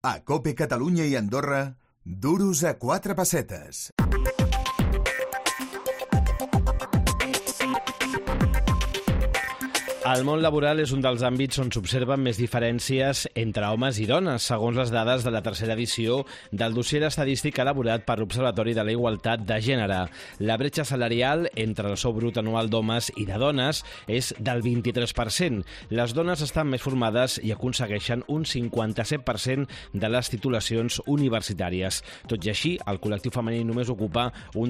A COPE Catalunya i Andorra, duros a 4 pessetes. El món laboral és un dels àmbits on s'observen més diferències entre homes i dones, segons les dades de la tercera edició del dossier estadístic elaborat per l'Observatori de la Igualtat de Gènere. La bretxa salarial entre el sou brut anual d'homes i de dones és del 23%. Les dones estan més formades i aconsegueixen un 57% de les titulacions universitàries. Tot i així, el col·lectiu femení només ocupa un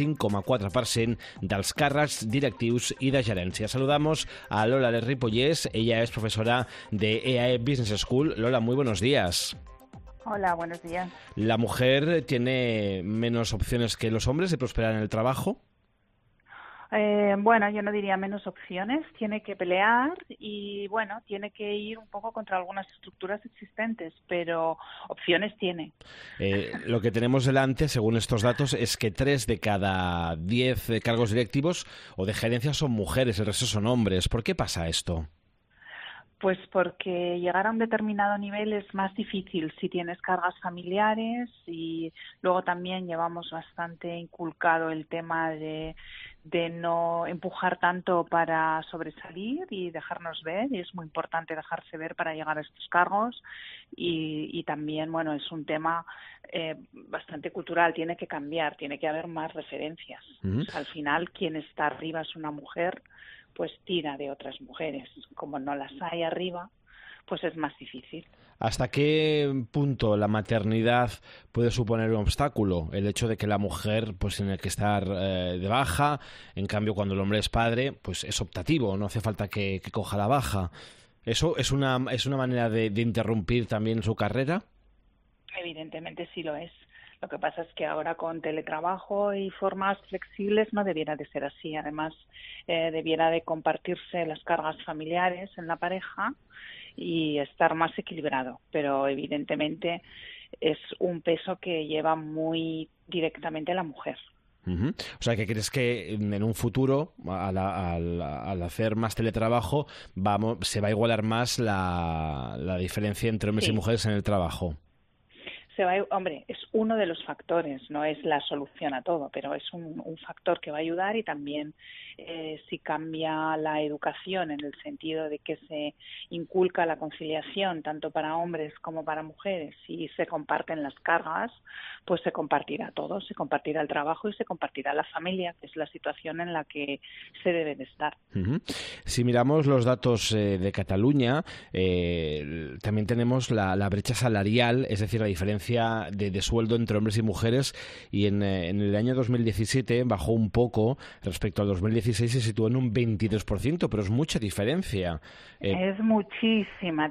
35,4% dels càrrecs directius i de gerència. Saludamos a Lola de Ripollés, ella es profesora de EAE Business School. Lola, muy buenos días. Hola, buenos días. ¿La mujer tiene menos opciones que los hombres de prosperar en el trabajo? Bueno, yo no diría menos opciones, tiene que pelear y, bueno, tiene que ir un poco contra algunas estructuras existentes, pero opciones tiene. Lo que tenemos delante, según estos datos, es que 3 de cada 10 cargos directivos o de gerencia son mujeres, el resto son hombres. ¿Por qué pasa esto? Pues porque llegar a un determinado nivel es más difícil si tienes cargas familiares y luego también llevamos bastante inculcado el tema de no empujar tanto para sobresalir y dejarnos ver, y es muy importante dejarse ver para llegar a estos cargos y también, bueno, es un tema bastante cultural, tiene que cambiar, tiene que haber más referencias. Uh-huh. O sea, al final quien está arriba es una mujer, pues tira de otras mujeres. Como no las hay arriba, pues es más difícil. ¿Hasta qué punto la maternidad puede suponer un obstáculo? El hecho de que la mujer pues tiene que estar de baja, en cambio cuando el hombre es padre, pues es optativo, no hace falta que coja la baja. ¿Eso es una manera de interrumpir también su carrera? Evidentemente sí lo es. Lo que pasa es que ahora con teletrabajo y formas flexibles no debiera de ser así. Además, debiera de compartirse las cargas familiares en la pareja y estar más equilibrado. Pero evidentemente es un peso que lleva muy directamente la mujer. Uh-huh. O sea, ¿que crees que en un futuro, al hacer más teletrabajo, se va a igualar más la diferencia entre hombres y mujeres en el trabajo? Hombre, es uno de los factores, no es la solución a todo, pero es un factor que va a ayudar y también si cambia la educación en el sentido de que se inculca la conciliación tanto para hombres como para mujeres y se comparten las cargas, pues se compartirá todo, se compartirá el trabajo y se compartirá la familia, que es la situación en la que se debe de estar. Uh-huh. Si miramos los datos de Cataluña, también tenemos la brecha salarial, es decir, la diferencia de sueldo entre hombres y mujeres, y en el año 2017 bajó un poco respecto al 2016 y se situó en un 23%, pero es mucha diferencia. Es muchísima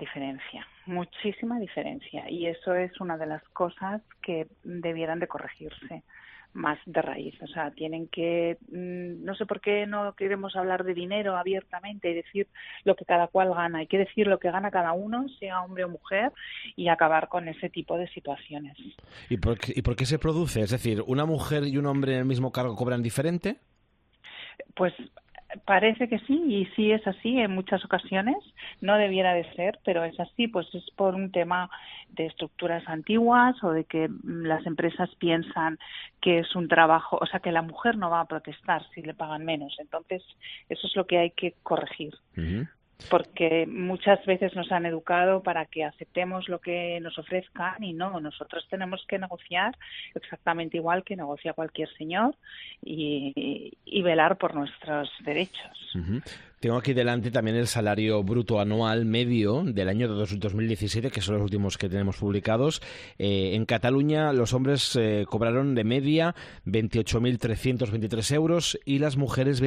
diferencia, y eso es una de las cosas que debieran de corregirse más de raíz. O sea, tienen que, no sé por qué no queremos hablar de dinero abiertamente y decir lo que cada cual gana. Hay que decir lo que gana cada uno, sea hombre o mujer, y acabar con ese tipo de situaciones. ¿Y por qué se produce? Es decir, ¿una mujer y un hombre en el mismo cargo cobran diferente? Pues parece que sí, y sí es así en muchas ocasiones. No debiera de ser, pero es así, pues es por un tema de estructuras antiguas o de que las empresas piensan que es un trabajo, o sea, que la mujer no va a protestar si le pagan menos. Entonces, eso es lo que hay que corregir. Uh-huh. Porque muchas veces nos han educado para que aceptemos lo que nos ofrezcan y no, nosotros tenemos que negociar exactamente igual que negocia cualquier señor y velar por nuestros derechos. Uh-huh. Tengo aquí delante también el salario bruto anual medio del año 2017, que son los últimos que tenemos publicados. En Cataluña los hombres cobraron de media 28.323 euros y las mujeres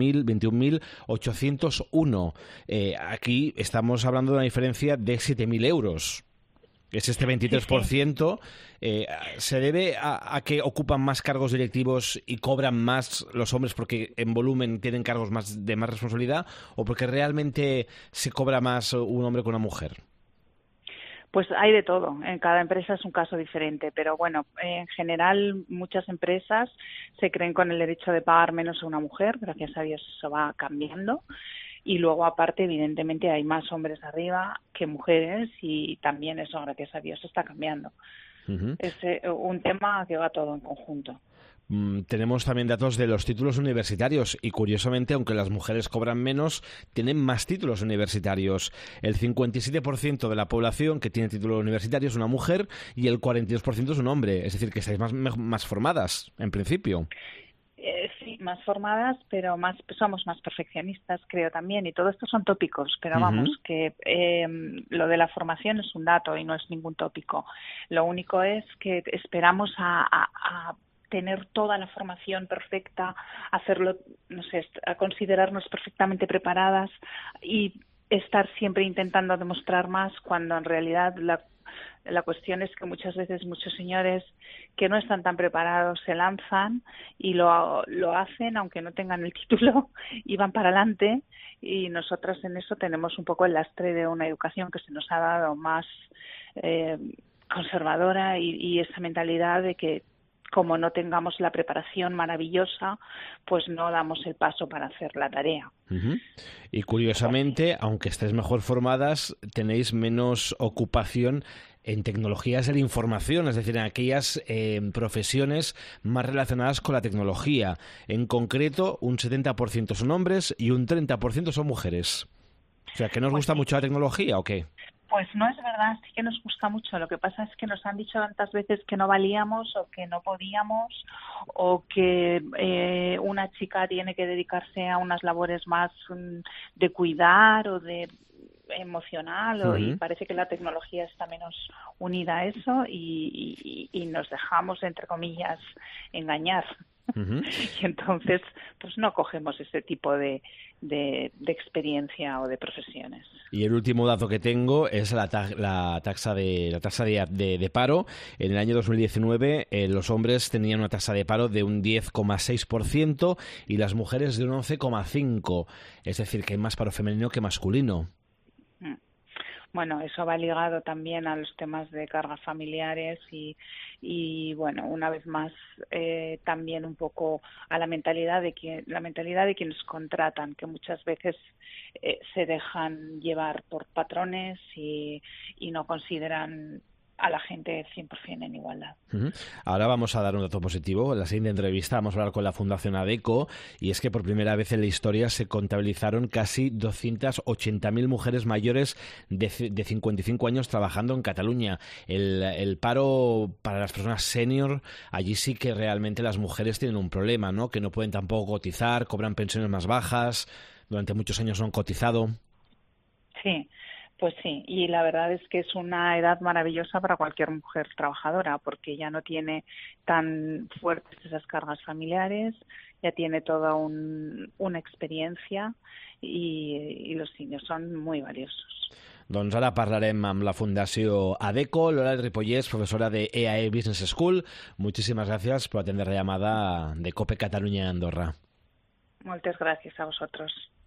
21.801. Aquí estamos hablando de una diferencia de 7.000 euros. Es este 23%. ¿Se debe a que ocupan más cargos directivos y cobran más los hombres porque en volumen tienen cargos de más responsabilidad, o porque realmente se cobra más un hombre que una mujer? Pues hay de todo. En cada empresa es un caso diferente, pero bueno, en general muchas empresas se creen con el derecho de pagar menos a una mujer. Gracias a Dios eso va cambiando. Y luego, aparte, evidentemente, hay más hombres arriba que mujeres y también eso, gracias a Dios, está cambiando. Es un tema que va todo en conjunto. Tenemos también datos de los títulos universitarios y, curiosamente, aunque las mujeres cobran menos, tienen más títulos universitarios. El 57% de la población que tiene título universitario es una mujer y el 42% es un hombre. Es decir, que estáis más formadas, en principio. Sí, más formadas, pero somos más perfeccionistas, creo también, y todo esto son tópicos, pero vamos, que lo de la formación es un dato y no es ningún tópico. Lo único es que esperamos a tener toda la formación perfecta, hacerlo, no sé, a considerarnos perfectamente preparadas y estar siempre intentando demostrar más, cuando en realidad la cuestión es que muchas veces muchos señores que no están tan preparados se lanzan y lo hacen aunque no tengan el título y van para adelante, y nosotras en eso tenemos un poco el lastre de una educación que se nos ha dado más conservadora y esa mentalidad de que como no tengamos la preparación maravillosa, pues no damos el paso para hacer la tarea. Y curiosamente, aunque estéis mejor formadas, tenéis menos ocupación en tecnologías de la información, es decir, en aquellas profesiones más relacionadas con la tecnología. En concreto, un 70% son hombres y un 30% son mujeres. O sea, ¿que nos gusta mucho la tecnología o qué? Pues no es verdad, sí que nos gusta mucho. Lo que pasa es que nos han dicho tantas veces que no valíamos o que no podíamos, o que una chica tiene que dedicarse a unas labores más de cuidar o de emocional, y parece que la tecnología está menos unida a eso y nos dejamos, entre comillas, engañar. Y entonces pues no cogemos ese tipo de experiencia o de profesiones. Y el último dato que tengo es la tasa de paro. En el año 2019 los hombres tenían una tasa de paro de un 10,6% y las mujeres de un 11,5%. Es decir, que hay más paro femenino que masculino. Bueno, eso va ligado también a los temas de cargas familiares y bueno, una vez más también un poco a la mentalidad de quienes contratan, que muchas veces se dejan llevar por patrones y no consideran a la gente 100% en igualdad. Ahora vamos a dar un dato positivo. En la siguiente entrevista vamos a hablar con la Fundación ADECO, y es que por primera vez en la historia se contabilizaron casi 280.000 mujeres mayores de 55 años trabajando en Cataluña. El paro para las personas senior, allí sí que realmente las mujeres tienen un problema, ¿no? Que no pueden tampoco cotizar, cobran pensiones más bajas, durante muchos años no han cotizado. Sí. Pues sí, y la verdad es que es una edad maravillosa para cualquier mujer trabajadora, porque ya no tiene tan fuertes esas cargas familiares, ya tiene toda una experiencia y los niños son muy valiosos. Doncs ara parlarem amb la Fundació ADECO. Lola Ripollès, profesora de EAE Business School. Muchísimas gracias por atender la llamada de COPE Cataluña Andorra. Muchas gracias a vosotros.